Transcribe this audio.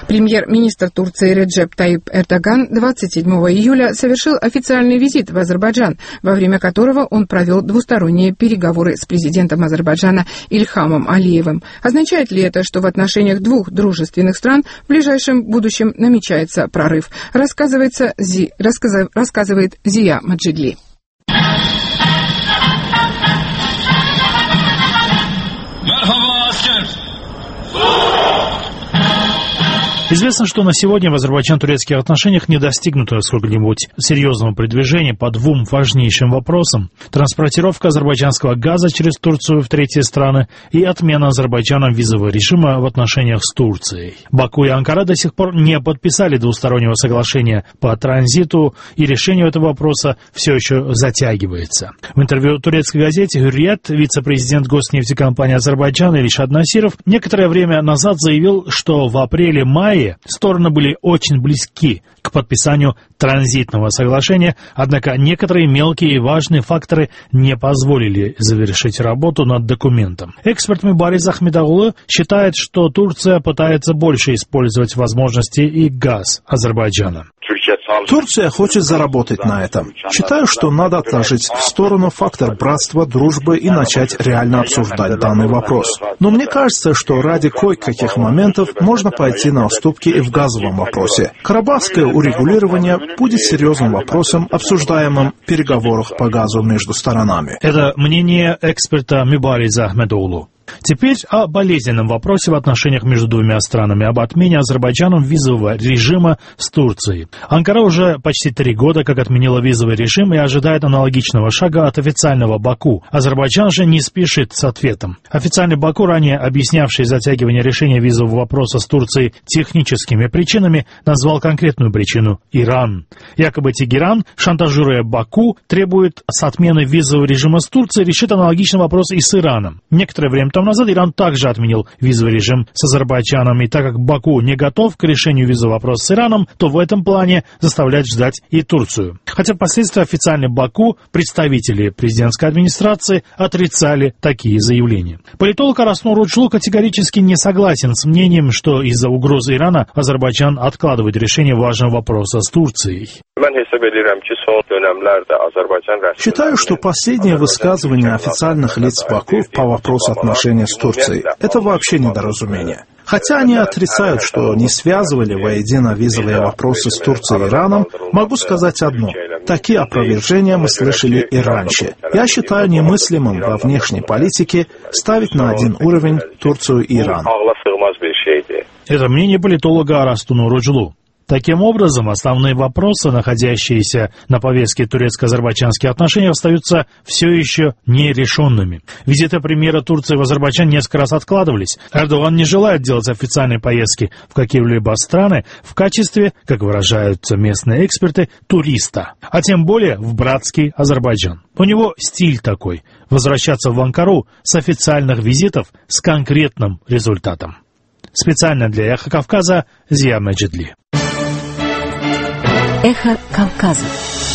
Премьер-министр Турции Реджеп Таyyip Эрдоган 27 июля совершил официальный визит в Азербайджан, во время которого он провел двусторонние переговоры с президентом Азербайджана Ильхамом Алиевым. Означает ли это, что в отношениях двух дружественных стран в ближайшем будущем намечается прорыв? Рассказывает Зия Маджидли. Известно, что на сегодня в азербайджан-турецких отношениях не достигнуто сколько-нибудь серьезного продвижения по двум важнейшим вопросам: транспортировка азербайджанского газа через Турцию в третьи страны и отмена Азербайджаном визового режима в отношениях с Турцией. Баку и Анкара до сих пор не подписали двустороннего соглашения по транзиту, и решение этого вопроса все еще затягивается. В интервью турецкой газете «Hürriyet» вице-президент госнефтекомпании Азербайджана Илишад Насиров некоторое время назад заявил, что в апреле-мае стороны были очень близки к подписанию транзитного соглашения, однако некоторые мелкие и важные факторы не позволили завершить работу над документом. Эксперт Мибарис Ахмедоглу считает, что Турция пытается больше использовать возможности и газ Азербайджана. Турция хочет заработать на этом. Считаю, что надо отложить в сторону фактор братства, дружбы и начать реально обсуждать данный вопрос. Но мне кажется, что ради кое-каких моментов можно пойти на уступки и в газовом вопросе. Карабахское урегулирование будет серьезным вопросом, обсуждаемым в переговорах по газу между сторонами. Это мнение эксперта Мибариза Ахмедоглу. Теперь о болезненном вопросе в отношениях между двумя странами, об отмене Азербайджаном визового режима с Турцией. Анкара уже почти 3 года как отменила визовый режим и ожидает аналогичного шага от официального Баку. Азербайджан же не спешит с ответом. Официальный Баку, ранее объяснявший затягивание решения визового вопроса с Турцией техническими причинами, назвал конкретную причину – Иран. Якобы Тегеран, шантажируя Баку, требует с отмены визового режима с Турцией решить аналогичный вопрос и с Ираном. Некоторое время тому назад Иран также отменил визовый режим с Азербайджаном, и так как Баку не готов к решению визового вопроса с Ираном, то в этом плане заставляет ждать и Турцию. Хотя впоследствии официально Баку, представители президентской администрации, отрицали такие заявления. Политолог Араснур Руджлу категорически не согласен с мнением, что из-за угрозы Ирана Азербайджан откладывает решение важного вопроса с Турцией. Считаю, что последнее высказывание официальных лиц Баку по вопросу отношений с Турцией – это вообще недоразумение. Хотя они отрицают, что не связывали воедино визовые вопросы с Турцией и Ираном, могу сказать одно. Такие опровержения мы слышали и раньше. Я считаю немыслимым во внешней политике ставить на один уровень Турцию и Иран. Это мнение политолога Араснура Руджлу. Таким образом, основные вопросы, находящиеся на повестке турецко-азербайджанских отношений, остаются все еще нерешенными. Визиты премьера Турции в Азербайджан несколько раз откладывались. Эрдоган не желает делать официальные поездки в какие-либо страны в качестве, как выражаются местные эксперты, туриста, а тем более в братский Азербайджан. У него стиль такой – возвращаться в Анкару с официальных визитов с конкретным результатом. Специально для «Эхо Кавказа» Зия Маджидли. Эхо Кавказа.